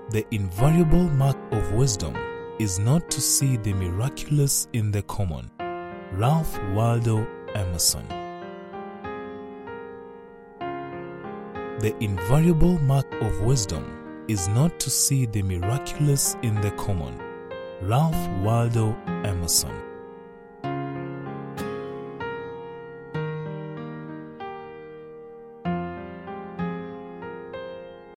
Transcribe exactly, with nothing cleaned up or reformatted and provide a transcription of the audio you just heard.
The invariable mark of wisdom is not to see the miraculous in the common. Ralph Waldo Emerson. The invariable mark of wisdom is not to see the miraculous in the common. Ralph Waldo Emerson.